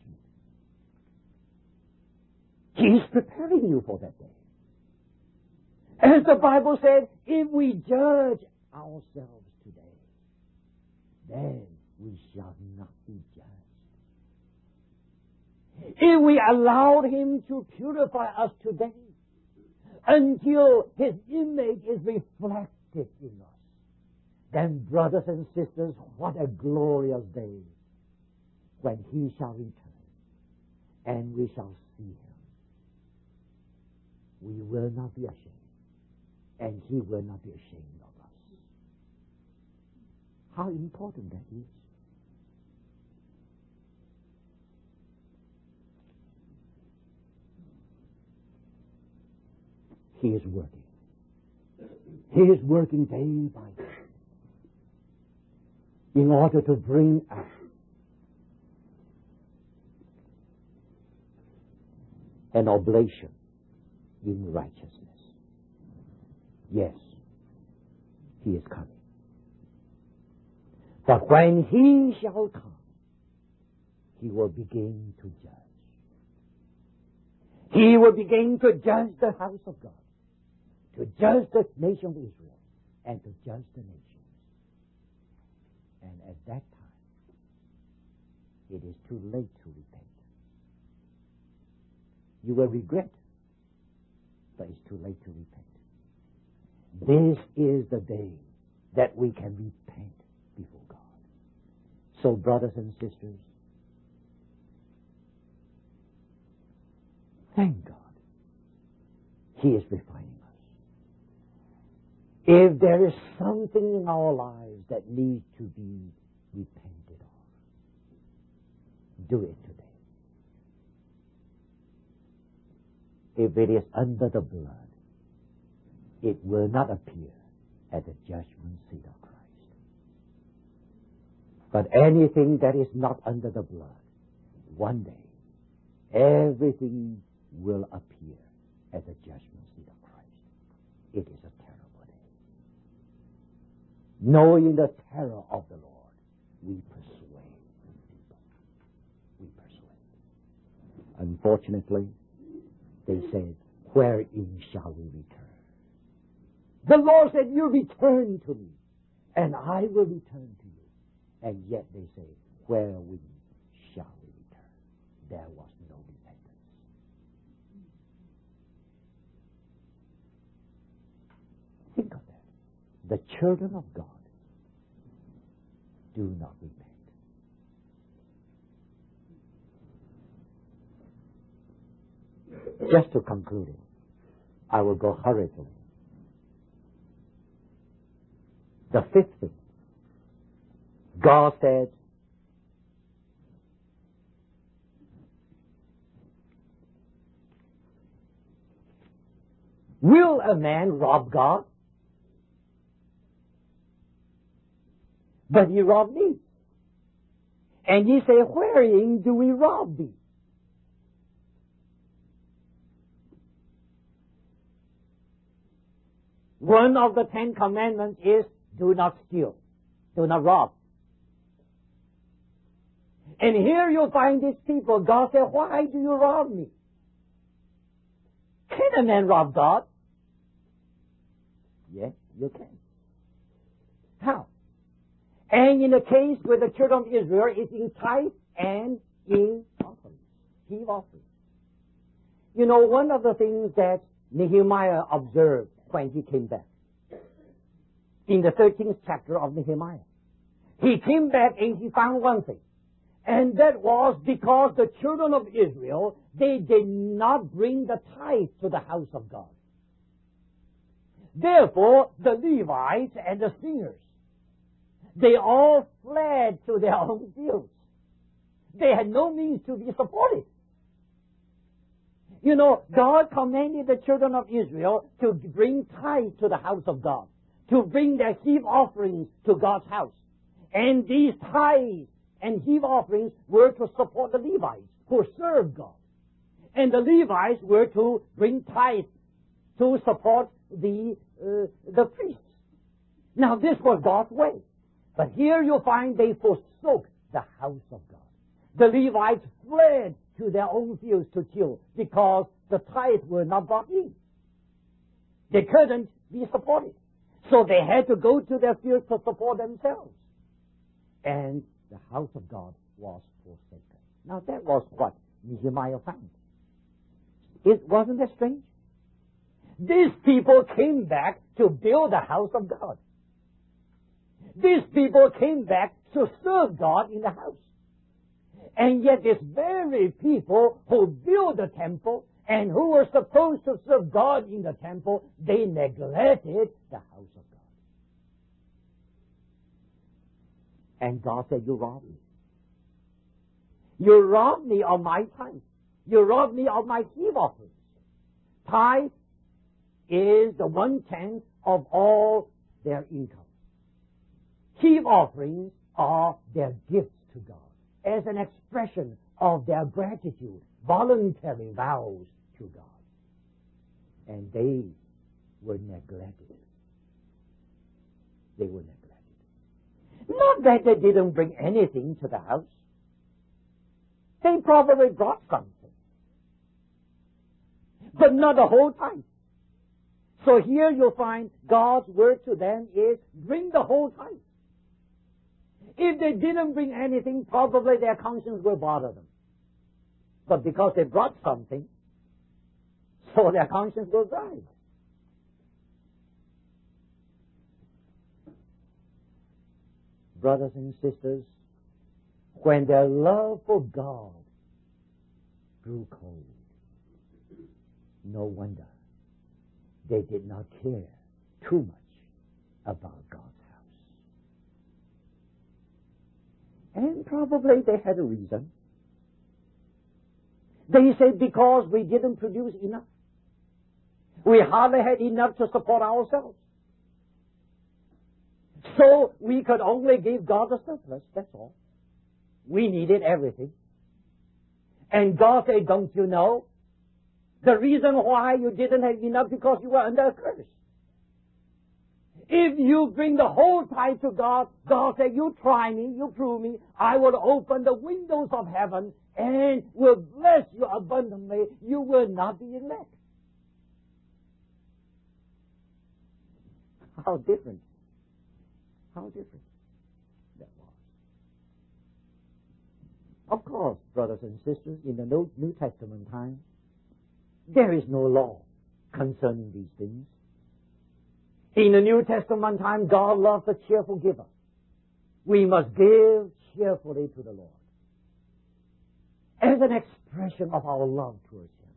He is preparing you for that day. As the Bible said, if we judge ourselves today, then we shall not be judged. If we allowed Him to purify us today until His image is reflected in us, then, brothers and sisters, what a glorious day when He shall return and we shall see Him. We will not be ashamed, and He will not be ashamed of us. How important that is. He is working. He is working day by day in order to bring us an oblation in righteousness. Yes, He is coming. But when He shall come, He will begin to judge. He will begin to judge the house of God, to judge the nation of Israel, and to judge the nations. And at that time, it is too late to repent. You will regret, but it's too late to repent. This is the day that we can repent before God. So, brothers and sisters, thank God He is refining us. If there is something in our lives that needs to be repented of, do it today. If it is under the blood, it will not appear at the judgment seat of Christ. But anything that is not under the blood, one day, everything will appear at the judgment seat of Christ. It is a terrible day. Knowing the terror of the Lord, we persuade people. We persuade. Unfortunately, they said, wherein shall we return? The Lord said, you return to me, and I will return to you. And yet they say, wherein shall we return? There was no repentance. Think of that. The children of God do not repent. Just to conclude it, I will go hurriedly. The fifth thing, God said, will a man rob God? But he robbed me. And ye say, wherein do we rob thee? One of the Ten Commandments is, do not steal, do not rob. And here you find these people, God said, why do you rob me? Can a man rob God? Yes, you can. How? And in the case with the children of Israel, it's in tithe and in offering, heave offering. You know, one of the things that Nehemiah observed when he came back, in the thirteenth chapter of Nehemiah, he came back and he found one thing, and that was because the children of Israel, they did not bring the tithe to the house of God. Therefore, the Levites and the singers, they all fled to their own fields. They had no means to be supported. You know, God commanded the children of Israel to bring tithe to the house of God, to bring their heave offerings to God's house. And these tithes and heave offerings were to support the Levites who served God. And the Levites were to bring tithe to support the uh, the priests. Now, this was God's way. But here you find they forsook the house of God. The Levites fled to their own fields to kill because the tithes were not brought in. They couldn't be supported. So they had to go to their fields to support themselves. And the house of God was forsaken. Now that was what Nehemiah found. It wasn't that strange. These people came back to build the house of God. These people came back to serve God in the house. And yet these very people who built the temple and who were supposed to serve God in the temple, they neglected the house of God. And God said, you robbed me. You robbed me of my tithe. You robbed me of my heave offerings. Tithe is the one-tenth of all their income. Heave offerings are their gifts to God as an expression of their gratitude, voluntary vows to God. And they were neglected. They were neglected. Not that they didn't bring anything to the house. They probably brought something. But not the whole time. So here you'll find God's word to them is, bring the whole time. If they didn't bring anything, probably their conscience will bother them. But because they brought something, so their conscience will drive. Brothers and sisters, when their love for God grew cold, no wonder they did not care too much about God's house. And probably they had a reason. They said because we didn't produce enough. We hardly had enough to support ourselves. So we could only give God a surplus, that's all. We needed everything. And God said, don't you know? The reason why you didn't have enough because you were under a curse. If you bring the whole tithe to God, God said, you try me, you prove me, I will open the windows of heaven and will bless you abundantly. You will not be elect. How different. How different that was. Of course, brothers and sisters, in the New Testament time, there is no law concerning these things. In the New Testament time, God loves a cheerful giver. We must give cheerfully to the Lord as an expression of our love towards Him.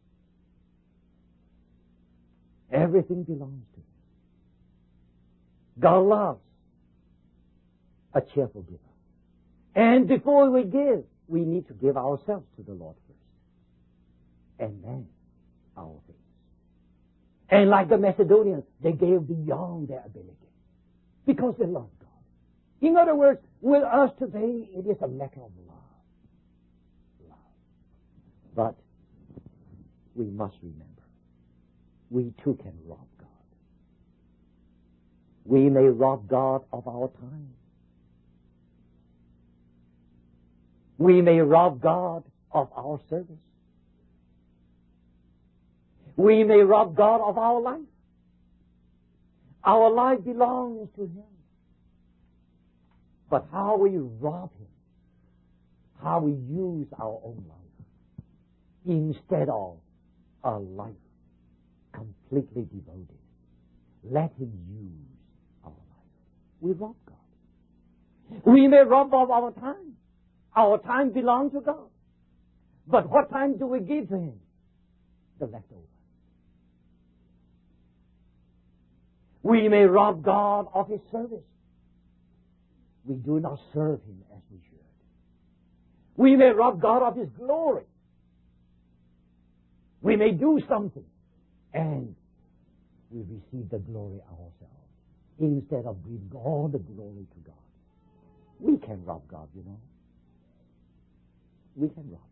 Everything belongs to Him. God loves a cheerful giver. And before we give, we need to give ourselves to the Lord first. And then our things. And like the Macedonians, they gave beyond their ability because they love God. In other words, with us today, it is a matter of love. Love. But we must remember, we too can rob God. We may rob God of our time. We may rob God of our service. We may rob God of our life. Our life belongs to Him. But how we rob Him, how we use our own life, instead of a life completely devoted, let Him use our life. We rob God. We may rob of our time. Our time belongs to God. But what time do we give to Him? The leftover. We may rob God of His service. We do not serve Him as we should. We may rob God of His glory. We may do something and we receive the glory ourselves instead of giving all the glory to God. We can rob God, you know. We can rob Him.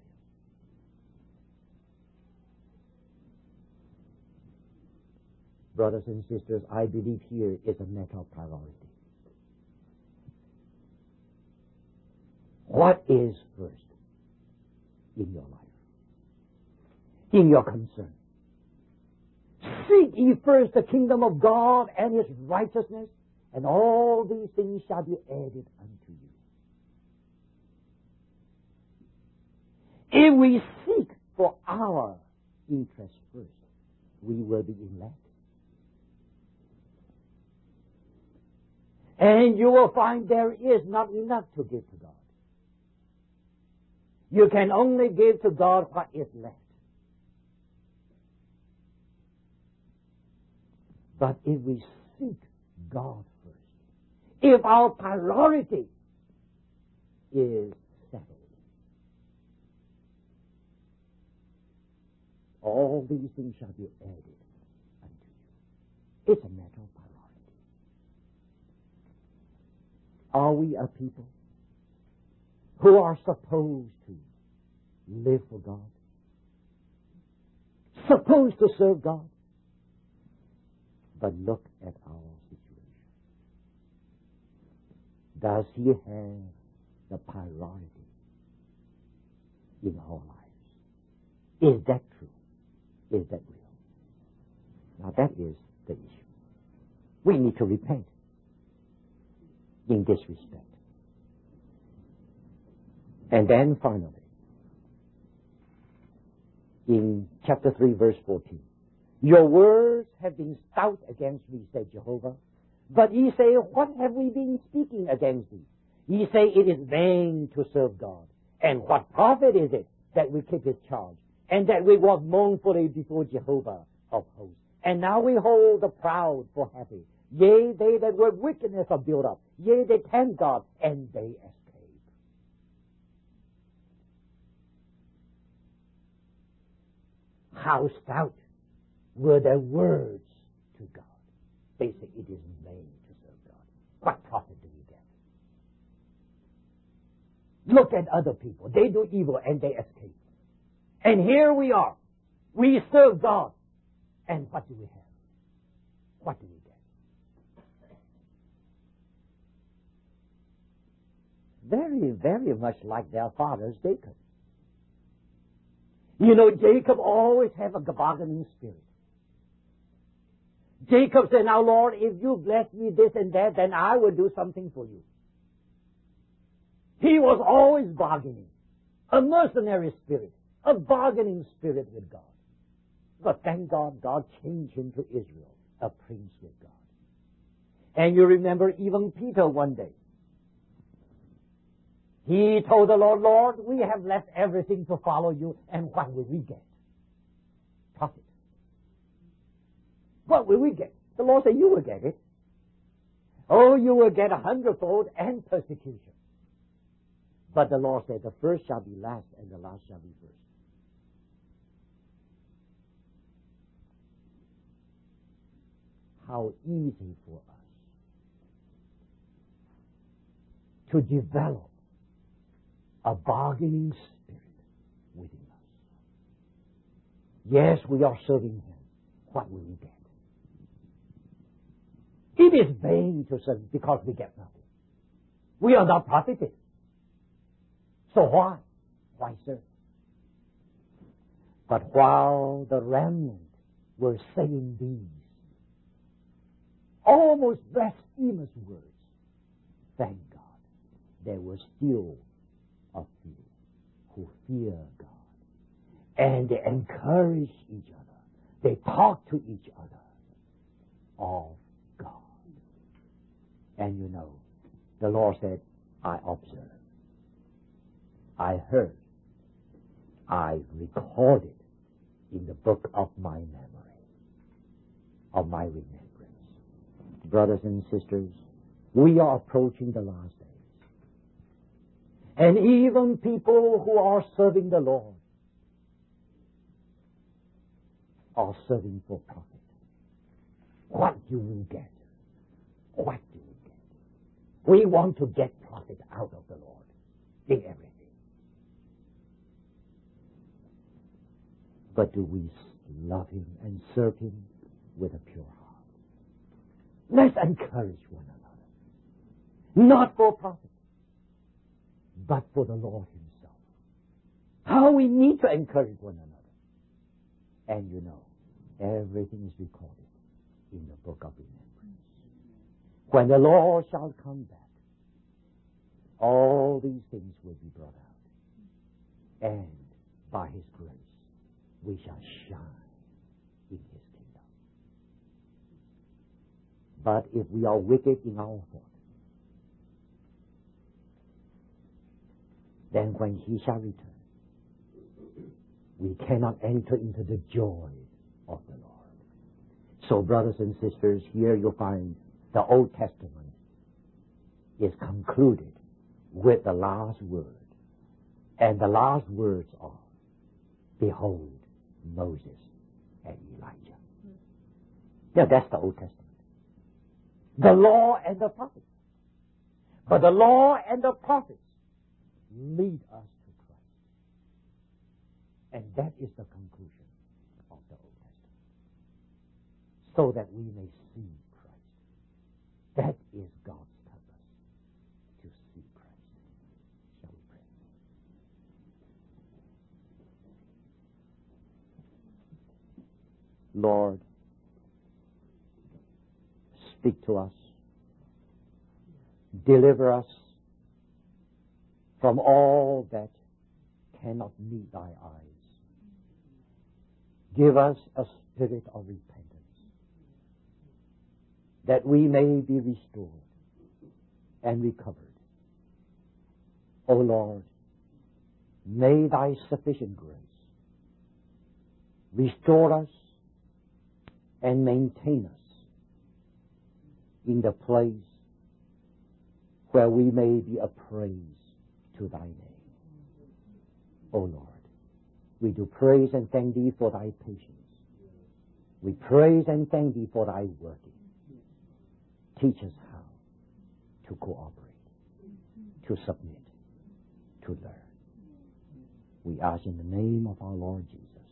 Brothers and sisters, I believe here is a matter of priority. What is first in your life? In your concern? Seek ye first the kingdom of God and His righteousness, and all these things shall be added unto you. If we seek for our interest first, we will be in lack. And you will find there is not enough to give to God. You can only give to God what is left. But if we seek God first, if our priority is settled, all these things shall be added unto you. It's a matter of priority. Are we a people who are supposed to live for God? Supposed to serve God? But look at our situation. Does He have the priority in our lives? Is that true? Is that real? Now that is the issue. We need to repent in this respect. And then finally, in chapter three, verse fourteen, your words have been stout against me, said Jehovah. But ye say, what have we been speaking against thee? Ye say, it is vain to serve God. And what profit is it that we keep His charge, and that we walk mournfully before Jehovah of hosts? And now we hold the proud for happy. Yea, they that were wickedness are built up. Yea, they tempt God, and they escape. How stout were their words to God. They say it is vain to serve God. What profit do we get? Look at other people. They do evil and they escape. And here we are. We serve God. And what do we have? What do we get? Very, very much like their fathers, Jacob. You know, Jacob always had a bargaining spirit. Jacob said, now, Lord, if you bless me this and that, then I will do something for you. He was always bargaining. A mercenary spirit. A bargaining spirit with God. But thank God, God changed him to Israel, a prince with God. And you remember even Peter one day. He told the Lord, Lord, we have left everything to follow you, and what will we get? Profit. What will we get? The Lord said, you will get it. Oh, you will get a hundredfold and persecution. But the Lord said, the first shall be last, and the last shall be first. How easy for us to develop a bargaining spirit within us. Yes, we are serving Him. What will we get? It is vain to serve because we get nothing. We are not profited. So why? Why serve? But while the remnant were saying these almost blasphemous words, thank God, there were still a few who fear God. And they encourage each other. They talk to each other of God. And you know, the Lord said, I observed. I heard. I recorded in the book of my memory, of my remembrance. Brothers and sisters, we are approaching the last days. And even people who are serving the Lord are serving for profit. What do we get? What do we get? We want to get profit out of the Lord in everything. But do we love Him and serve Him with a pure heart? Let's encourage one another. Not for profit, but for the Lord himself. How we need to encourage one another. And you know, everything is recorded in the book of remembrance. When the Lord shall come back, all these things will be brought out. And by his grace, we shall shine in his kingdom. But if we are wicked in our thought, then when he shall return, we cannot enter into the joy of the Lord. So, brothers and sisters, here you'll find the Old Testament is concluded with the last word. And the last words are, behold, Moses and Elijah. Now, that's the Old Testament. The law and the prophets. But the law and the prophets lead us to Christ. And that is the conclusion of the Old Testament. So that we may see Christ. That is God's purpose, to see Christ. Shall we pray? Lord, speak to us. Deliver us from all that cannot meet thy eyes. Give us a spirit of repentance, that we may be restored and recovered. O Lord, may thy sufficient grace restore us and maintain us in the place where we may be a praise to thy name. O Lord, we do praise and thank thee for thy patience. We praise and thank thee for thy working. Teach us how to cooperate, to submit, to learn. We ask in the name of our Lord Jesus.